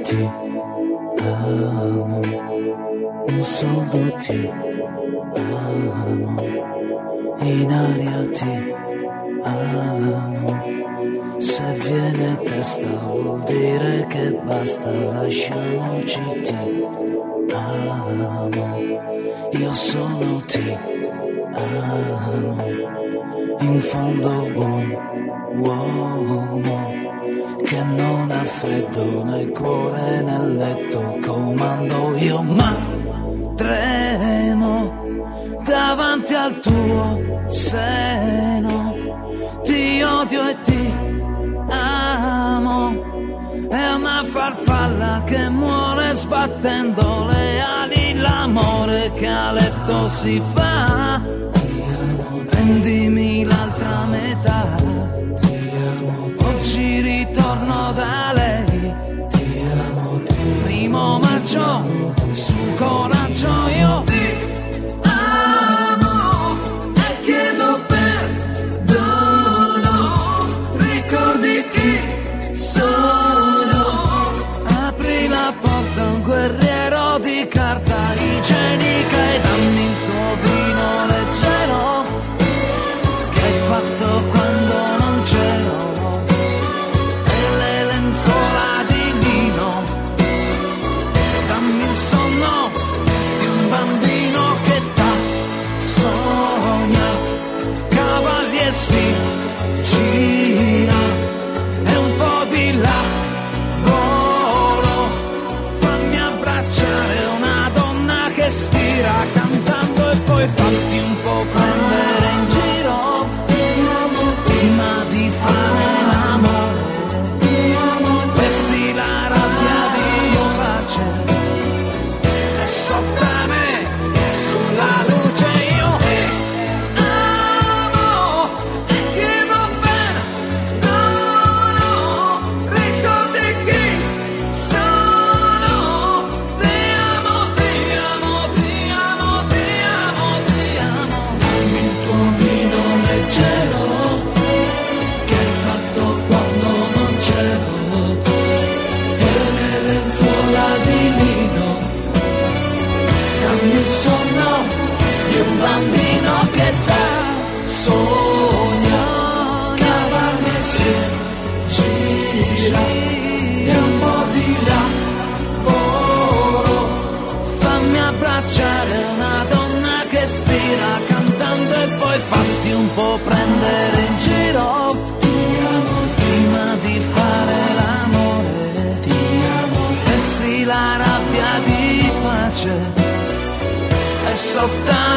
ti amo, solo ti amo, in aria ti amo. Se viene a testa vuol dire che basta, lasciamoci, ti amo, io solo ti amo, in fondo un uomo che non ha freddo né cuore nel letto, comando io ma tremo davanti al tuo seno, ti odio e ti amo, è una farfalla che muore sbattendo le ali, l'amore che a letto si fa, prendimi l'altra metà, oggi ritorno da lei, primo maggio, su coraggio io ti amo e chiedo perdono, ricordi chi sono, apri la porta a un guerriero di carta igienica e dammi il tuo vino leggero che hai fatto quando non c'ero, e le lenzuola di lino, dammi il sonno di un bambino che t'ha sogna, cavalli e si gira e un po' di là volo, fammi abbracciare una donna che stira cantando e poi fatti un po' prendere in giro prima di fare l'amore, vesti la rabbia di pace e sopra me sulla luce io ti amo e chiedo perdono, ricordi chi sono, ti amo, ti amo, ti amo, ti amo, ti amo, dammi il tuo vino leggero che hai fatto quando non c'ero, e le lenzuola di lino, dammi il sonno di un bambino che da sogna, cavalli e si gira e un po' di là volo, fammi abbracciare una donna che stira cantando e poi fatti un po' prendere in giro prima di fare l'amore, vesti la rabbia di pace e sotto